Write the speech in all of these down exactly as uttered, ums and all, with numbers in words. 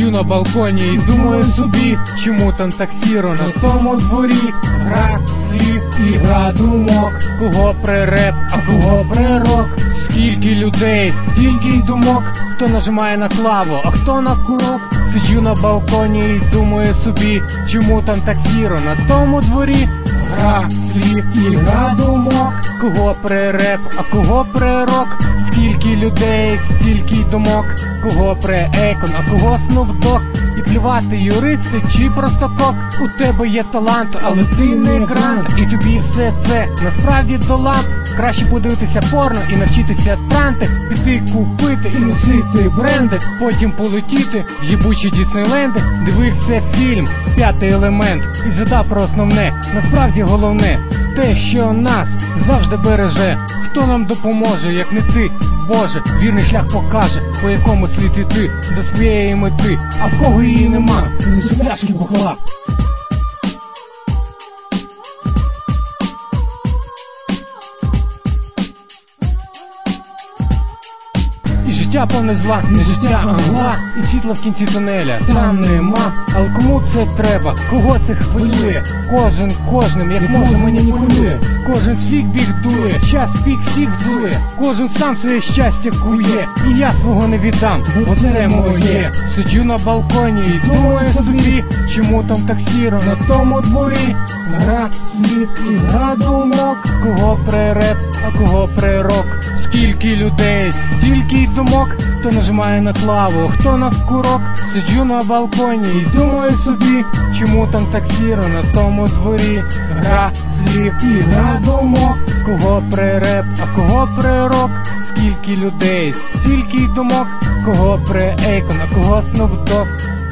Сиджу на балконі і думаю собі, чому там так сіро на тому дворі. Гра слів і гра думок, кого приреп, а кого прирок. Скільки людей, стільки й думок, хто нажимає на клаву, а хто на курок. Сиджу на балконі і думаю собі, чому там так сіро на тому дворі. Гра слів і гра думок, кого приреп, а кого прирок. Скільки людей, стільки й думок, кого преекон, а кого снупдог. І плювати юристи чи просто кок. У тебе є талант, але ти не грант. І тобі все це насправді до ламп. Краще подивитися порно і навчитися танти, піти купити і носити бренди, потім полетіти в їбучі Діснейленди. Дивився фільм «П'ятий елемент» і згадав про основне. Насправді головне те, що нас завжди береже. Хто нам допоможе, як не ти, Боже? Вірний шлях покаже, по якому слід іти до своєї мети. А в кого її нема, лише пляшки бухла. І життя повне зла, не життя, а мгла. І світла в кінці тунеля там нема. Але кому це треба? Кого це хвилює? Кожен кожним, як може, маніпулює. Кожен свій біг дує, час пік всіх взує. Кожен сам своє щастя кує. І я свого не віддам, бо це моє. Сиджу на балконі і думаю собі, чому там так сіро на тому дворі. Гра слів і гра думок, кого приреп, а кого прирок. Скільки людей, стільки й думок, хто нажимає на клаву, хто на курок. Сиджу на балконі і думаю собі, чому там так сіро на тому дворі. Гра слів і гра думок, кого приреп, а кого прирок. Скільки людей, стільки й думок, кого преекон, а кого снупдог.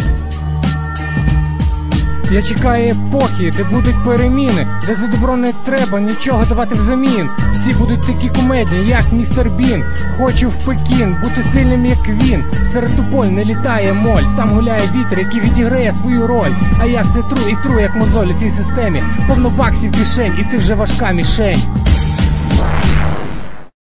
Я чекаю епохи, де будуть переміни, де за добро не треба нічого давати взамін. Всі будуть такі кумедні, як містер Бін. Хочу в Пекін, бути сильним, як він. Серед тополь не літає моль, там гуляє вітер, який відіграє свою роль. А я все тру і тру, як мозоль у цій системі. Повно баксів кишень, і ти вже важка мішень.